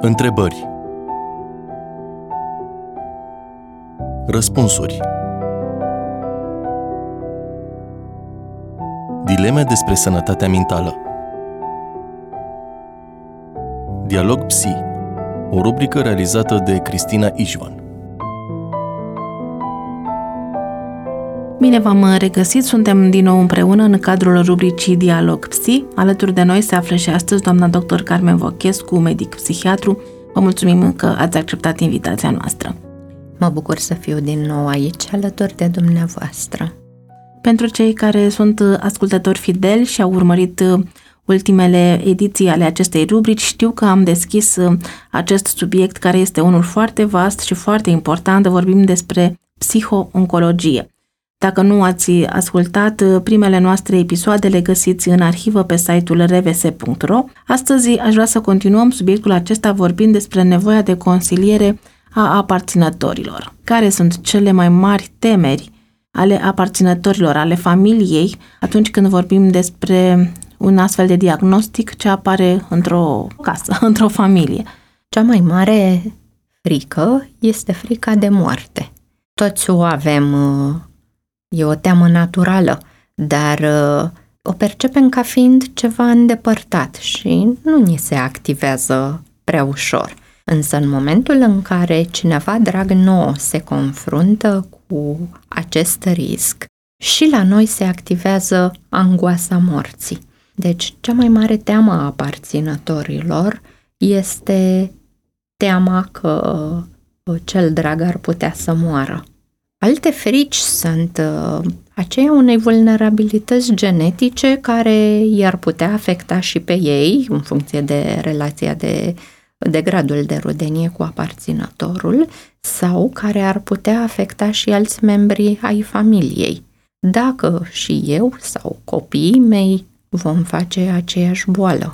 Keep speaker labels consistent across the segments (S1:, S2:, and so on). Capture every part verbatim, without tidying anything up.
S1: Întrebări. Răspunsuri. Dileme despre sănătatea mentală. Dialog Psi, o rubrică realizată de Cristina Ișvan.
S2: Bine v-am regăsit, suntem din nou împreună în cadrul rubricii Dialog Psi. Alături de noi se află și astăzi doamna doctor Carmen Vochescu, medic psihiatru. Vă mulțumim că ați acceptat invitația noastră.
S3: Mă bucur să fiu din nou aici, alături de dumneavoastră.
S2: Pentru cei care sunt ascultători fideli și au urmărit ultimele ediții ale acestei rubrici, știu că am deschis acest subiect care este unul foarte vast și foarte important. Vorbim despre psiho-oncologie. Dacă nu ați ascultat primele noastre episoade, le găsiți în arhivă pe site-ul r v s punct r o. Astăzi aș vrea să continuăm subiectul acesta vorbind despre nevoia de consiliere a aparținătorilor. Care sunt cele mai mari temeri ale aparținătorilor, ale familiei, atunci când vorbim despre un astfel de diagnostic ce apare într-o casă, într-o familie?
S3: Cea mai mare frică este frica de moarte. Toți o avem, e o teamă naturală, dar o percepem ca fiind ceva îndepărtat și nu ni se activează prea ușor. Însă în momentul în care cineva drag nouă se confruntă cu acest risc, și la noi se activează angoasa morții. Deci cea mai mare teamă a aparținătorilor este teama că cel drag ar putea să moară. Alte frici sunt aceea unei vulnerabilități genetice care i-ar putea afecta și pe ei, în funcție de relația de, de gradul de rudenie cu aparținătorul, sau care ar putea afecta și alți membri ai familiei. Dacă și eu sau copiii mei vom face aceeași boală.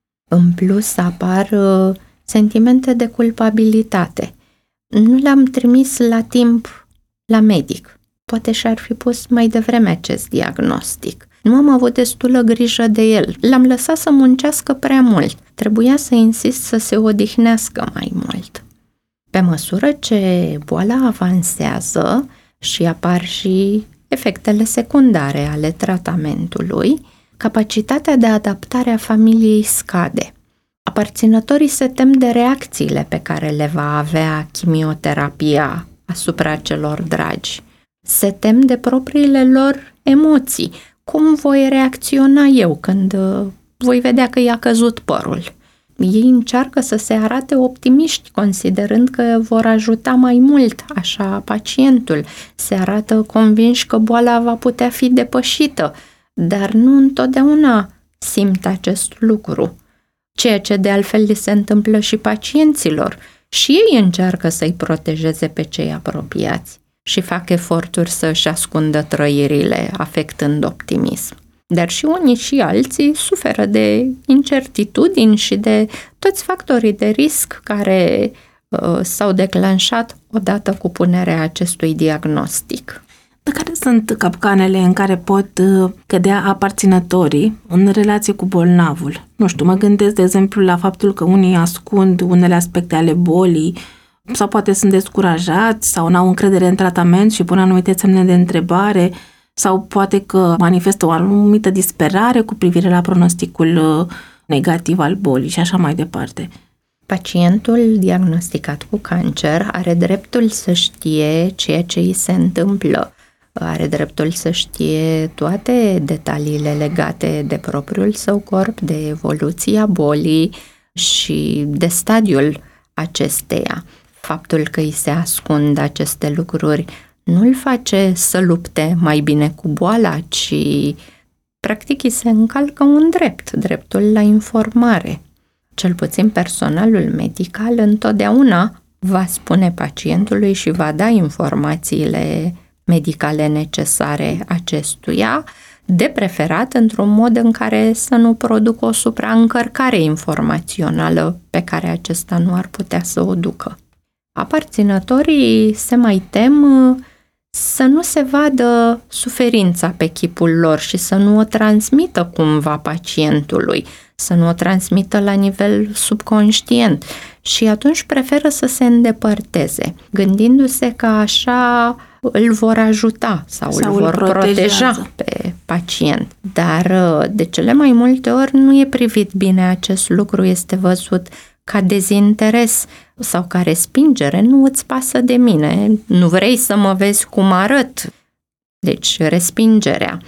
S3: În plus apar uh, sentimente de culpabilitate. Nu l-am trimis la timp la medic. Poate și-ar fi pus mai devreme acest diagnostic. Nu am avut destulă grijă de el. L-am lăsat să muncească prea mult. Trebuia să insist să se odihnească mai mult. Pe măsură ce boala avansează și apar și efectele secundare ale tratamentului, capacitatea de adaptare a familiei scade. Aparținătorii se tem de reacțiile pe care le va avea chimioterapia asupra celor dragi. Se tem de propriile lor emoții. Cum voi reacționa eu când voi vedea că i-a căzut părul? Ei încearcă să se arate optimiști, considerând că vor ajuta mai mult așa pacientul. Se arată convinși că boala va putea fi depășită, dar nu întotdeauna simt acest lucru. Ceea ce de altfel li se întâmplă și pacienților. Și ei încearcă să-i protejeze pe cei apropiați și fac eforturi să-și ascundă trăirile, afectând optimism. Dar și unii și alții suferă de incertitudini și de toți factorii de risc care uh, s-au declanșat odată cu punerea acestui diagnostic.
S2: Care sunt capcanele în care pot cădea aparținătorii în relație cu bolnavul? Nu știu, mă gândesc, de exemplu, la faptul că unii ascund unele aspecte ale bolii sau poate sunt descurajați sau n-au încredere în tratament și pun anumite semne de întrebare sau poate că manifestă o anumită disperare cu privire la pronosticul negativ al bolii și așa mai departe.
S3: Pacientul diagnosticat cu cancer are dreptul să știe ceea ce îi se întâmplă. Are dreptul să știe toate detaliile legate de propriul său corp, de evoluția bolii și de stadiul acesteia. Faptul că îi se ascund aceste lucruri nu îl face să lupte mai bine cu boala, ci practic îi se încalcă un drept, dreptul la informare. Cel puțin personalul medical întotdeauna va spune pacientului și va da informațiile medicale necesare acestuia, de preferat într-un mod în care să nu producă o supraîncărcare informațională pe care acesta nu ar putea să o ducă. Aparținătorii se mai tem să nu se vadă suferința pe chipul lor și să nu o transmită cumva pacientului, să nu o transmită la nivel subconștient și atunci preferă să se îndepărteze, gândindu-se că așa îl vor ajuta sau, sau îl vor proteja pe pacient. Dar de cele mai multe ori nu e privit bine acest lucru, este văzut ca dezinteres sau ca respingere. Nu îți pasă de mine, nu vrei să mă vezi cum arăt. Deci respingerea.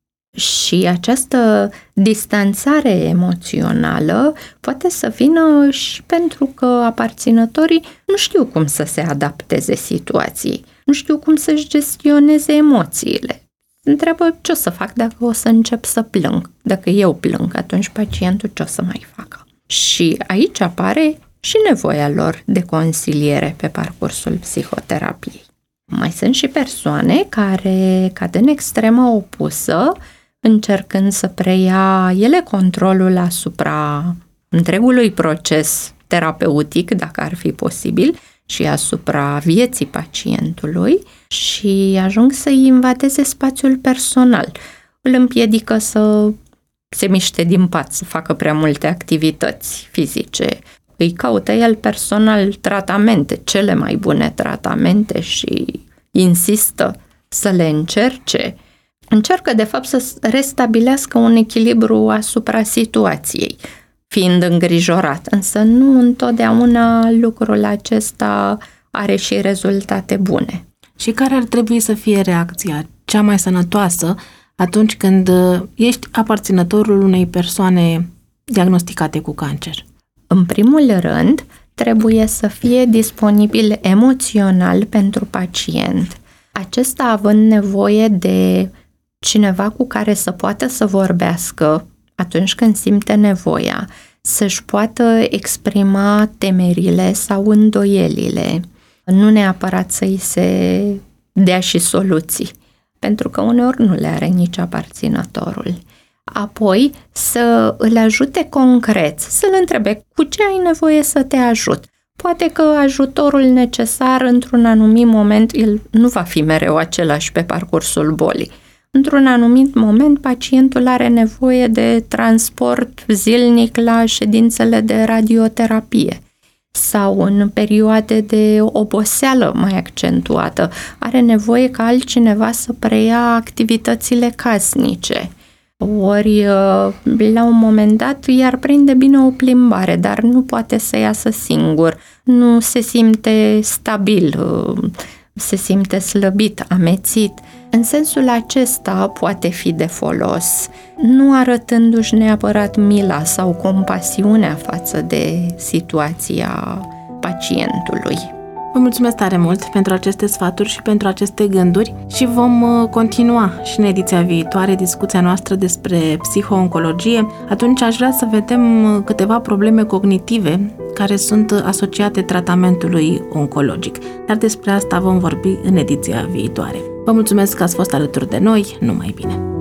S3: Și această distanțare emoțională poate să vină și pentru că aparținătorii nu știu cum să se adapteze situației, nu știu cum să-și gestioneze emoțiile. Întreabă ce o să fac dacă o să încep să plâng. Dacă eu plâng, atunci pacientul ce o să mai facă? Și aici apare și nevoia lor de consiliere pe parcursul psihoterapiei. Mai sunt și persoane care cad în extrema opusă, încercând să preia ele controlul asupra întregului proces terapeutic, dacă ar fi posibil, și asupra vieții pacientului și ajung să-i invadeze spațiul personal. Îl împiedică să se miște din pat, să facă prea multe activități fizice. Îi caută el personal tratamente, cele mai bune tratamente și insistă să le încerce. Încearcă, de fapt, să restabilească un echilibru asupra situației, fiind îngrijorat, însă nu întotdeauna lucrul acesta are și rezultate bune.
S2: Și care ar trebui să fie reacția cea mai sănătoasă atunci când ești aparținătorul unei persoane diagnosticate cu cancer?
S3: În primul rând, trebuie să fie disponibil emoțional pentru pacient, acesta având nevoie de cineva cu care să poată să vorbească atunci când simte nevoia, să-și poată exprima temerile sau îndoielile, nu neapărat să-i se dea și soluții, pentru că uneori nu le are nici aparținătorul. Apoi să îl ajute concret, să-l întrebe cu ce ai nevoie să te ajut. Poate că ajutorul necesar într-un anumit moment, el nu va fi mereu același pe parcursul bolii. Într-un anumit moment, pacientul are nevoie de transport zilnic la ședințele de radioterapie sau în perioade de oboseală mai accentuată. Are nevoie ca altcineva să preia activitățile casnice. Ori, la un moment dat, i-ar prinde bine o plimbare, dar nu poate să iasă singur. Nu se simte stabil, se simte slăbit, amețit. În sensul acesta poate fi de folos, nu arătându-și neapărat mila sau compasiunea față de situația pacientului.
S2: Vă mulțumesc tare mult pentru aceste sfaturi și pentru aceste gânduri și vom continua și în ediția viitoare discuția noastră despre psiho-oncologie. Atunci aș vrea să vedem câteva probleme cognitive care sunt asociate tratamentului oncologic. Dar despre asta vom vorbi în ediția viitoare. Vă mulțumesc că ați fost alături de noi. Numai bine!